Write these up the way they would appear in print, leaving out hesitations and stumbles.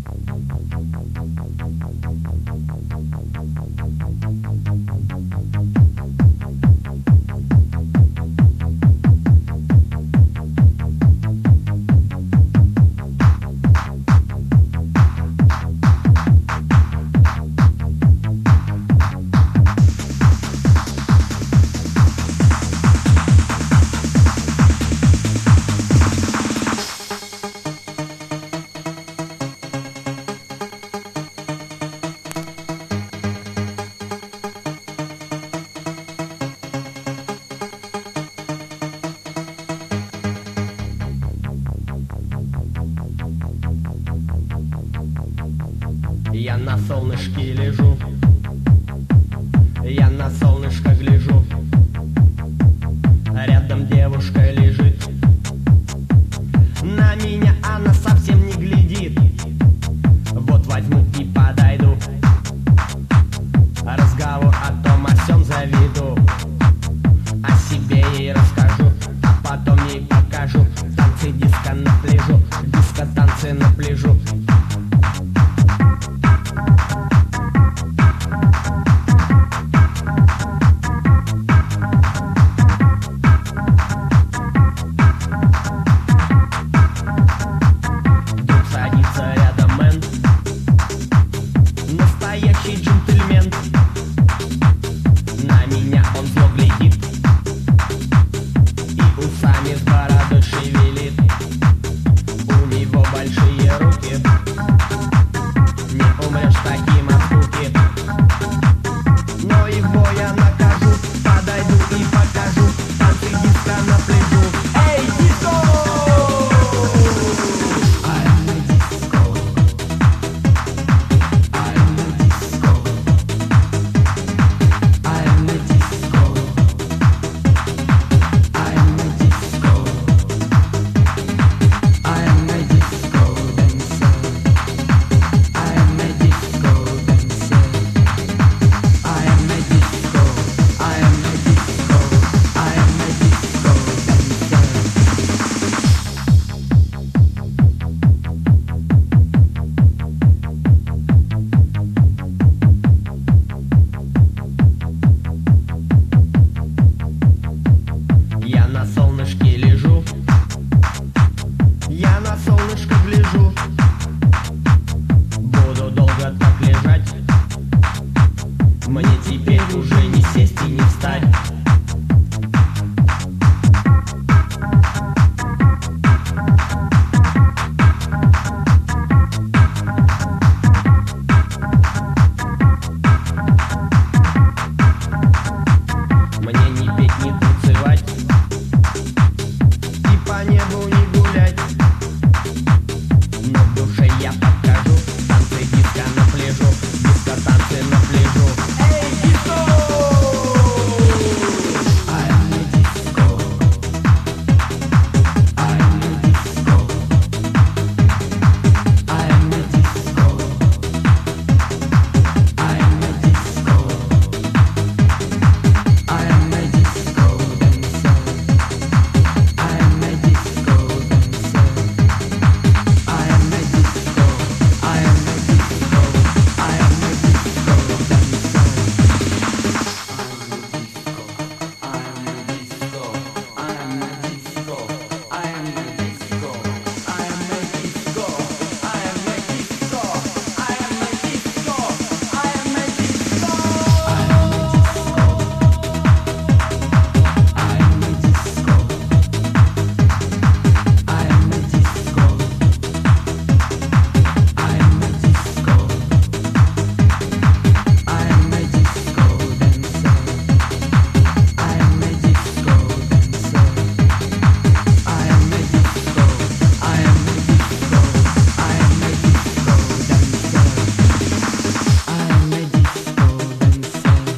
Я на солнышке лежу, я на солнышко гляжу. Рядом девушка лежит, на меня она совсем не глядит. Вот возьму и подойду, разговор о том о сём заведу. О себе ей расскажу, а потом ей покажу. Танцы диско на пляжу, диско-танцы на пляжу. Джентльмен, на меня он зло глядит и усами с бородой шевелит. У него большие руки, не умрешь таким от скуки. Но его я накажу, подойду и покажу. Танцы диско на пляжу. Эй, диско! Я на солнышке лежу, я на солнышко гляжу. Буду долго так лежать, мне теперь уже не сесть и не встать. Мне не петь, не танцевать и по небу не гулять. Но в душе я покажу танцы диско на пляжу, диско-танцы на пляжу. Эй, диско!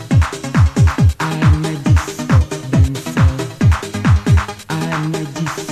Disco.